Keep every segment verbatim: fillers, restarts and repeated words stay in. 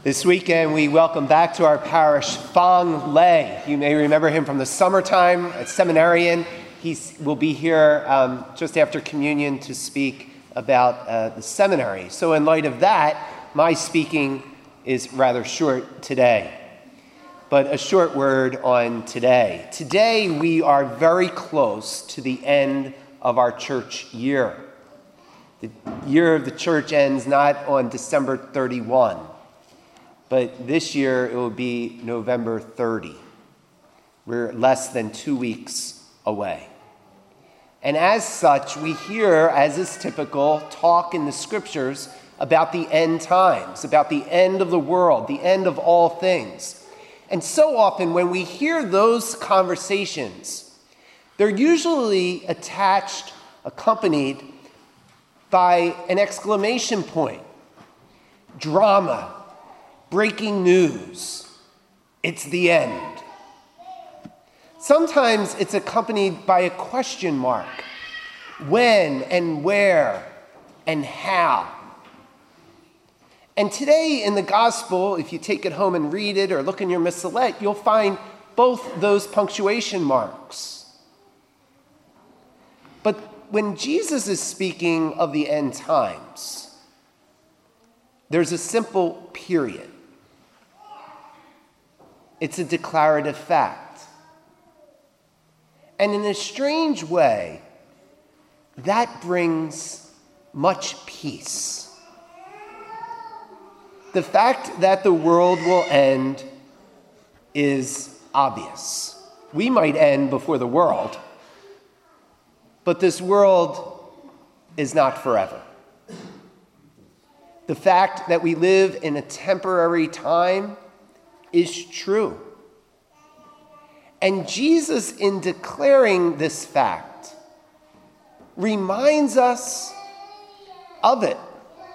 This weekend, we welcome back to our parish Fang Lei. You may remember him from the summertime at Seminarian. He will be here um, just after communion to speak about uh, the seminary. So in light of that, my speaking is rather short today. But a short word on today. Today, we are very close to the end of our church year. The year of the church ends not on December thirty-first. But this year, it will be November thirtieth. We're less than two weeks away. And as such, we hear, as is typical, talk in the scriptures about the end times, about the end of the world, the end of all things. And so often, when we hear those conversations, they're usually attached, accompanied by an exclamation point, drama, breaking news, it's the end. Sometimes it's accompanied by a question mark. When and where and how? And today in the gospel, if you take it home and read it or look in your missalette, you'll find both those punctuation marks. But when Jesus is speaking of the end times, there's a simple period. It's a declarative fact. And in a strange way, that brings much peace. The fact that the world will end is obvious. We might end before the world, but this world is not forever. The fact that we live in a temporary time is true. And Jesus, in declaring this fact, reminds us of it.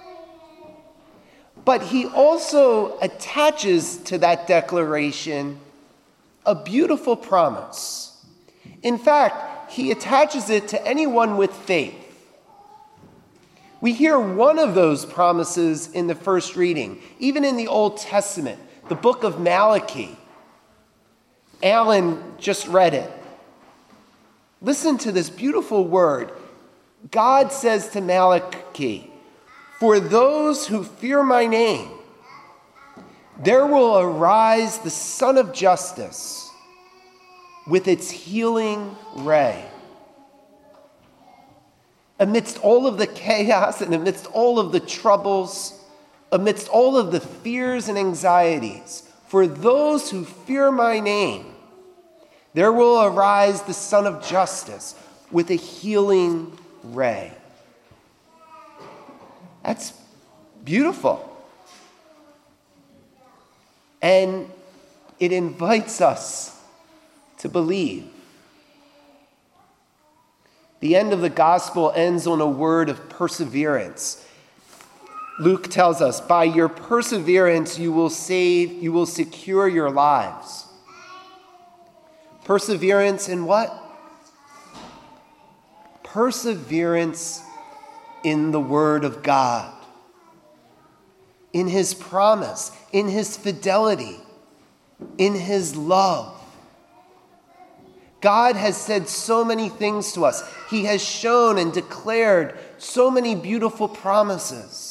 But he also attaches to that declaration a beautiful promise. In fact, he attaches it to anyone with faith. We hear one of those promises in the first reading, even in the Old Testament, the book of Malachi. Alan just read it. Listen to this beautiful word. God says to Malachi, "For those who fear my name, there will arise the Sun of Justice with its healing ray." Amidst all of the chaos and amidst all of the troubles, amidst all of the fears and anxieties, for those who fear my name, there will arise the Sun of Justice with a healing ray. That's beautiful. And it invites us to believe. The end of the gospel ends on a word of perseverance. Luke tells us, by your perseverance you will save, you will secure your lives. Perseverance in what? Perseverance in the Word of God, in His promise, in His fidelity, in His love. God has said so many things to us. He has shown and declared so many beautiful promises.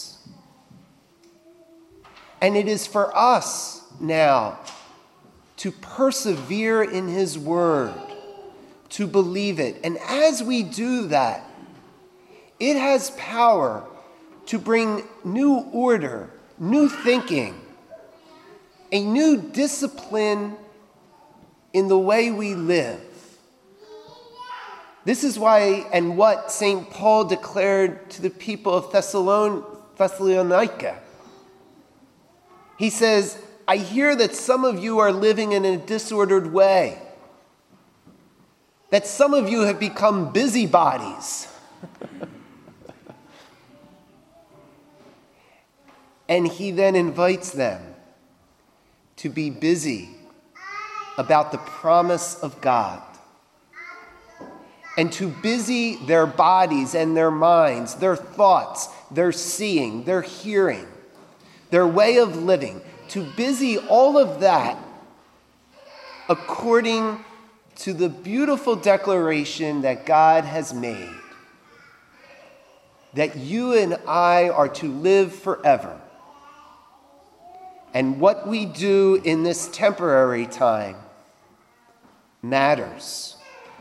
And it is for us now to persevere in His word, to believe it. And as we do that, it has power to bring new order, new thinking, a new discipline in the way we live. This is why and what Saint Paul declared to the people of Thessalon- Thessalonica. He says, I hear that some of you are living in a disordered way, that some of you have become busybodies. And he then invites them to be busy about the promise of God and to busy their bodies and their minds, their thoughts, their seeing, their hearing, their way of living, to busy all of that according to the beautiful declaration that God has made, that you and I are to live forever. And what we do in this temporary time matters.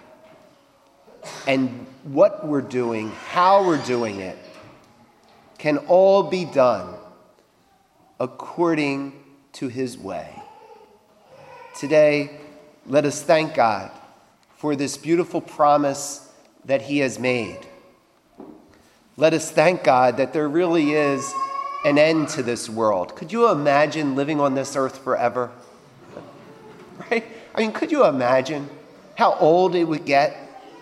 And what we're doing, how we're doing it, can all be done according to his way. Today, let us thank God for this beautiful promise that he has made. Let us thank God that there really is an end to this world. Could you imagine living on this earth forever? Right? I mean, could you imagine how old it would get?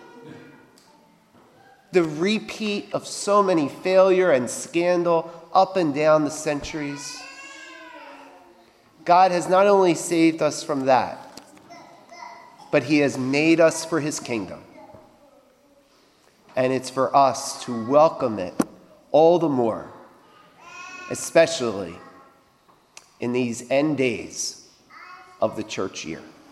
The repeat of so many failure and scandal up and down the centuries. God has not only saved us from that, but he has made us for his kingdom. And it's for us to welcome it all the more, especially in these end days of the church year.